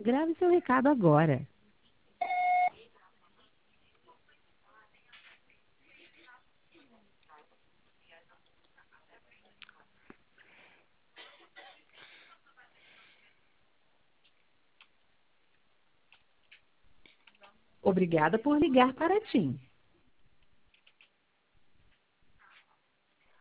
Grave seu recado agora. Obrigada por ligar para a TIM.